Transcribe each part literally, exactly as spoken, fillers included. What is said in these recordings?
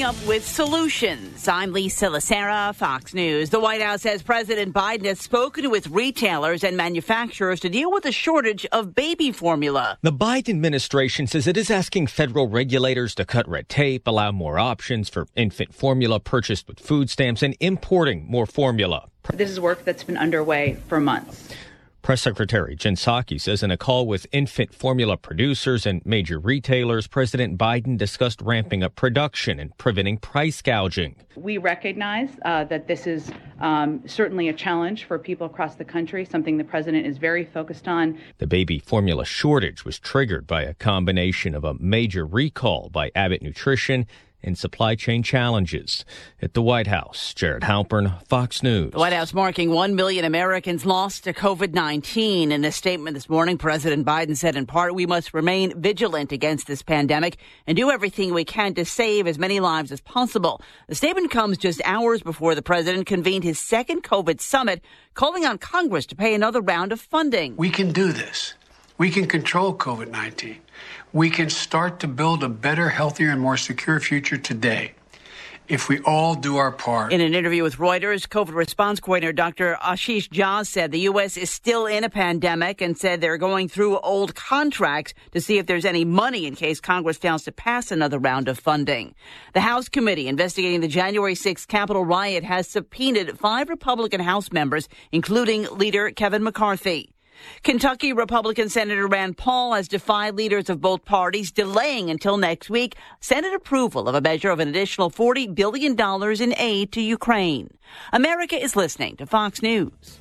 up with solutions. I'm Lisa Lacera, Fox News. The White House says President Biden has spoken with retailers and manufacturers to deal with the shortage of baby formula. The Biden administration says it is asking federal regulators to cut red tape, allow more options for infant formula purchased with food stamps, and importing more formula. This is work that's been underway for months. Press Secretary Jen Psaki says in a call with infant formula producers and major retailers, President Biden discussed ramping up production and preventing price gouging. We recognize uh, that this is um, certainly a challenge for people across the country, something the president is very focused on. The baby formula shortage was triggered by a combination of a major recall by Abbott Nutrition and supply chain challenges. At the White House, Jared Halpern, Fox News. The White House marking one million Americans lost to covid nineteen. In a statement this morning, President Biden said in part, we must remain vigilant against this pandemic and do everything we can to save as many lives as possible. The statement comes just hours before the president convened his second COVID summit, calling on Congress to pay another round of funding. We can do this. We can control covid nineteen. We can start to build a better, healthier, and more secure future today if we all do our part. In an interview with Reuters, COVID response coordinator Doctor Ashish Jha said the U S is still in a pandemic and said they're going through old contracts to see if there's any money in case Congress fails to pass another round of funding. The House committee investigating the January sixth Capitol riot has subpoenaed five Republican House members, including leader Kevin McCarthy. Kentucky Republican Senator Rand Paul has defied leaders of both parties, delaying until next week Senate approval of a measure of an additional forty billion dollars in aid to Ukraine. America is listening to Fox News.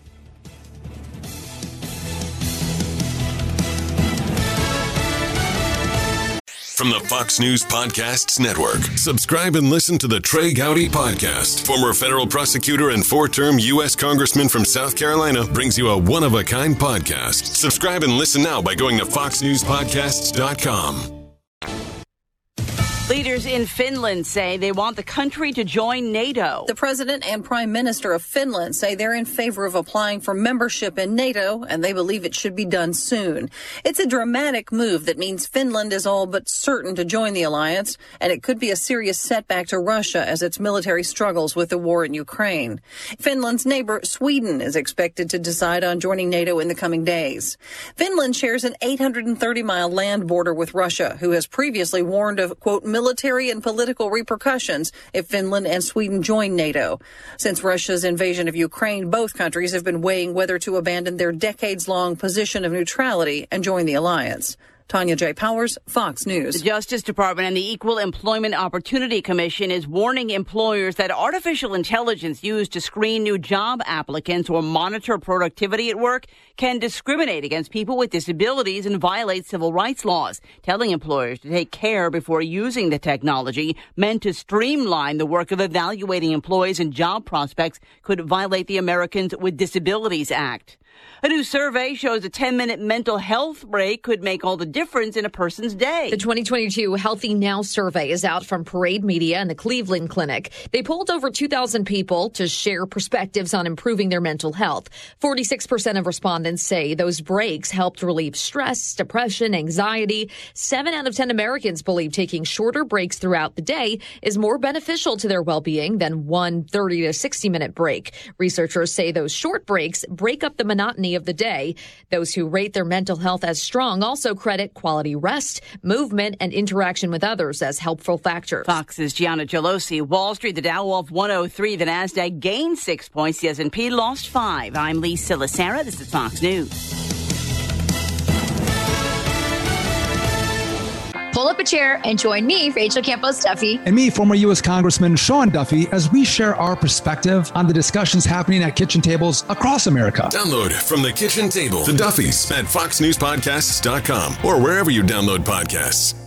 From the Fox News Podcasts Network, subscribe and listen to the Trey Gowdy Podcast. Former federal prosecutor and four-term U S congressman from South Carolina brings you a one-of-a-kind podcast. Subscribe and listen now by going to fox news podcasts dot com. Leaders in Finland say they want the country to join NATO. The president and prime minister of Finland say they're in favor of applying for membership in NATO, and they believe it should be done soon. It's a dramatic move that means Finland is all but certain to join the alliance, and it could be a serious setback to Russia as its military struggles with the war in Ukraine. Finland's neighbor, Sweden, is expected to decide on joining NATO in the coming days. Finland shares an eight hundred thirty mile land border with Russia, who has previously warned of, quote, military and political repercussions if Finland and Sweden join NATO. Since Russia's invasion of Ukraine, both countries have been weighing whether to abandon their decades-long position of neutrality and join the alliance. Tanya J. Powers, Fox News. The Justice Department and the Equal Employment Opportunity Commission is warning employers that artificial intelligence used to screen new job applicants or monitor productivity at work can discriminate against people with disabilities and violate civil rights laws, telling employers to take care before using the technology meant to streamline the work of evaluating employees and job prospects could violate the Americans with Disabilities Act. A new survey shows a ten-minute mental health break could make all the difference in a person's day. The twenty twenty-two Healthy Now survey is out from Parade Media and the Cleveland Clinic. They polled over two thousand people to share perspectives on improving their mental health. forty-six percent of respondents say those breaks helped relieve stress, depression, anxiety. Seven out of ten Americans believe taking shorter breaks throughout the day is more beneficial to their well-being than one thirty to sixty minute break. Researchers say those short breaks break up the monotony of the day. Those who rate their mental health as strong also credit quality rest, movement, and interaction with others as helpful factors. Fox's Gianna Gelosi. Wall Street, the Dow off one oh three. The Nasdaq gained six points. The S and P lost five. I'm Lisa Lacera. This is Fox News. Pull up a chair and join me, Rachel Campos Duffy. And me, former U S Congressman Sean Duffy, as we share our perspective on the discussions happening at kitchen tables across America. Download From the Kitchen Table, The Duffys, at fox news podcasts dot com or wherever you download podcasts.